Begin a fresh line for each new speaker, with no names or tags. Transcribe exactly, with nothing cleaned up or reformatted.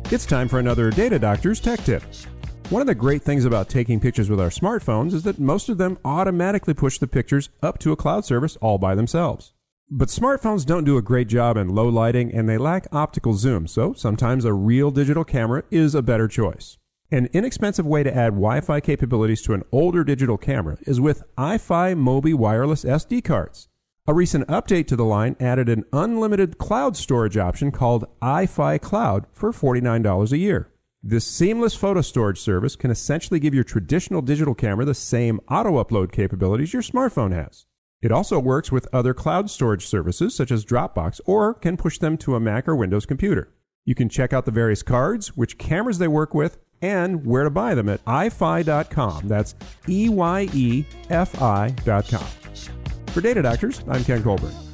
It's time for another Data Doctor's Tech Tip. One of the great things about taking pictures with our smartphones is that most of them automatically push the pictures up to a cloud service all by themselves. But smartphones don't do a great job in low lighting and they lack optical zoom, so sometimes a real digital camera is a better choice. An inexpensive way to add Wi-Fi capabilities to an older digital camera is with iFi Mobi wireless S D cards. A recent update to the line added an unlimited cloud storage option called iFi Cloud for forty-nine dollars a year. This seamless photo storage service can essentially give your traditional digital camera the same auto-upload capabilities your smartphone has. It also works with other cloud storage services such as Dropbox or can push them to a Mac or Windows computer. You can check out the various cards, which cameras they work with, and where to buy them at i f i dot com. That's E Y E F I dot com. For Data Doctors, I'm Ken Colburn.